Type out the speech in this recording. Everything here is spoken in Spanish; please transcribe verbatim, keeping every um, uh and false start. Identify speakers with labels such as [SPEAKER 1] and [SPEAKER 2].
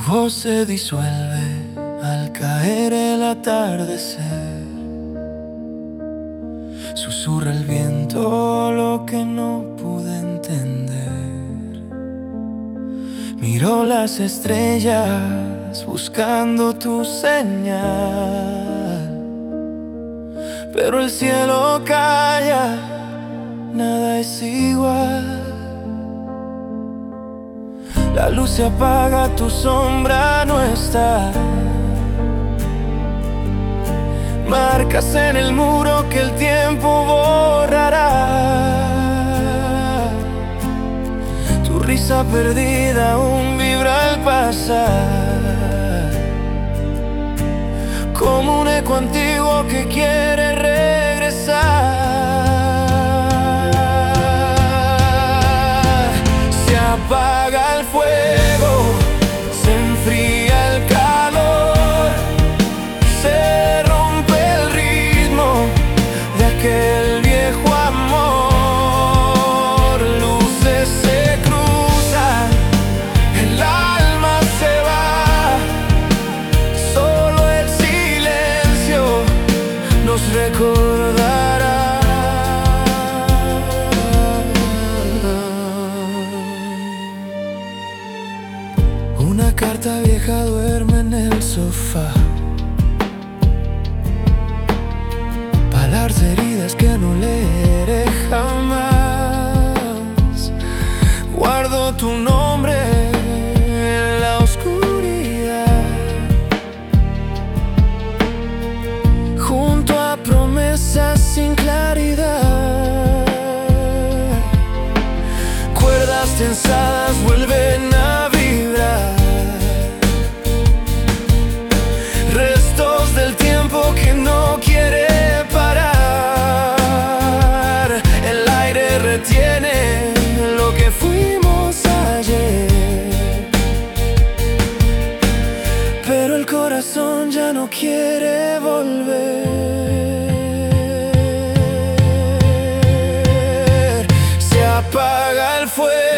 [SPEAKER 1] voz se disuelve al caer el atardecer. Susurra el viento lo que no pude entender. Miro las estrellas buscando tu señal, pero el cielo calla, nada es igual. La luz se apaga, tu sombra no está. Marcas en el muro que el tiempo borrará. Tu risa perdida aún vibra al pasar, como un eco antiguo que quiere regresar. Se apaga el fuego, se enfría el calor, se rompe el ritmo de aquel viejo amor. Luces se cruzan, el alma se va, solo el silencio nos recordará. Una carta vieja duerme en el sofá, palabras heridas que no leeré jamás. Guardo tu nombre en la oscuridad, junto a promesas sin claridad. Cuerdas tensadas vuelven a vibrar, restos del tiempo que no quiere parar. El aire retiene lo que fuimos ayer, pero el corazón ya no quiere volver. Se apaga el fuego,